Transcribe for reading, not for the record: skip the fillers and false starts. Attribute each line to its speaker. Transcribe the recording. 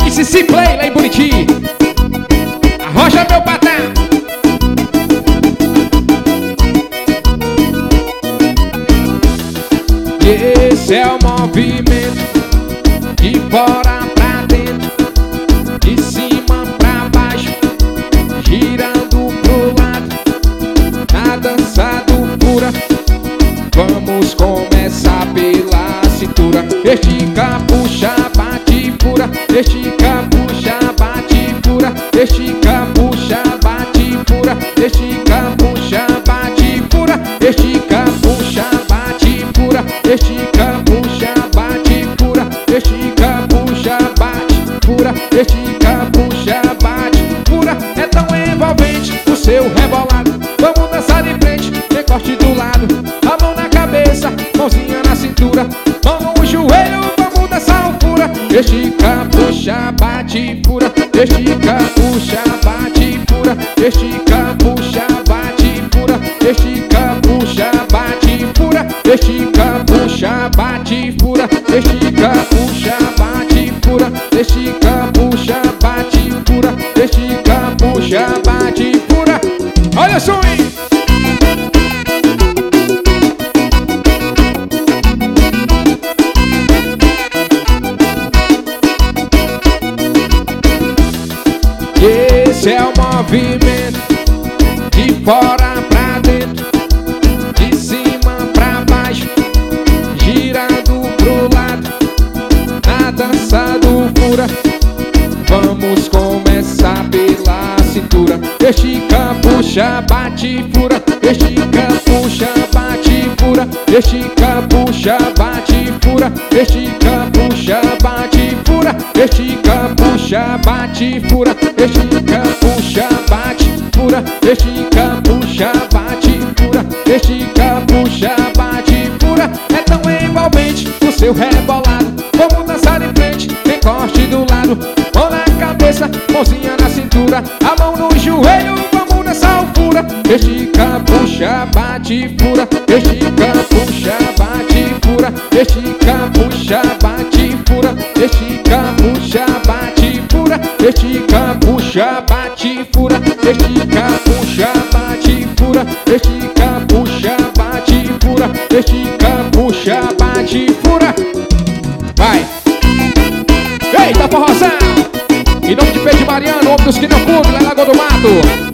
Speaker 1: MC Play lá em Buriti. Arrocha meu patrão. Esse é o movimento de fora pra dentro, de cima pra baixo, girando pro lado, na dança do pura. Vamos começar pela cintura. Estica, puxa, bate, fura. Estica, puxa, bate, fura. Estica, puxa, bate, fura. Estica, puxa, bate, fura. Estica, puxa, bate, fura. Estica, puxa, bate, fura. Estica, puxa, bate, fura. Estica, puxa, bate, fura. É tão envolvente o seu rebolado. Vamos dançar de frente, tem corte do lado. A mão na cabeça, mãozinha na cintura, mão no joelho, vamos dançar o fura. Estica, puxa, bate, fura. Estica, puxa, bate, fura. Estica, puxa, bate, fura. Estica, puxa, bate, fura. Estica, puxa, bate, fura. Estica, puxa, bate, fura. Estica, puxa, bate, fura. Estica, puxa, bate, fura. Olha só aí. Esse é o movimento de fora pra dentro, de cima pra baixo, girando pro lado, na dança do fura. Vamos começar pela cintura. Estica, puxa, bate, fura. Estica, puxa, bate, fura. Estica, puxa, bate, fura. Estica, puxa, bate, fura. Estica, puxa, bate, fura. Estica, puxa, bate, fura. Estica, puxa, bate, fura. Estica, puxa, bate, fura. É tão envolvente o seu rebolado. Vamos dançar de frente, tem corte do lado. Mão na cabeça, mãozinha na cintura, a mão no joelho, vamos dançar o fura. Estica, puxa, bate, fura. Estica, puxa, bate, fura. Estica, puxa, bate, fura. Estica, puxa, bate, fura. Estica, puxa, bate, fura. Estica, puxa, bate, fura. Estica, puxa, bate, fura. Estica, puxa, bate, fura. Vai! Eita, forrozão! Em nome de Pedro Mariano, homem dos que não cumprem, lá na Lagoa do Mato.